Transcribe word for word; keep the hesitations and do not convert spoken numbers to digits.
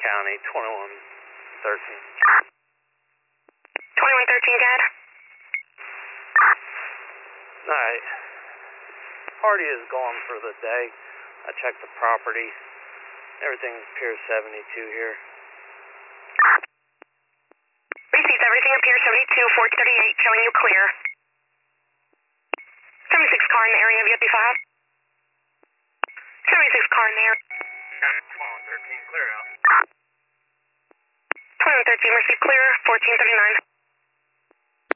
County, twenty-one thirteen. twenty-one thirteen, Dad. Alright. Party is gone for the day. I checked the property. Everything appears seventy-two here. Received everything up here, seventy-two, four thirty-eight, showing you clear. seventy-six car in the area, V F B five. seventy-six car in the area. twenty-one thirteen, clear out. twenty-one thirteen, received clear, fourteen thirty-nine.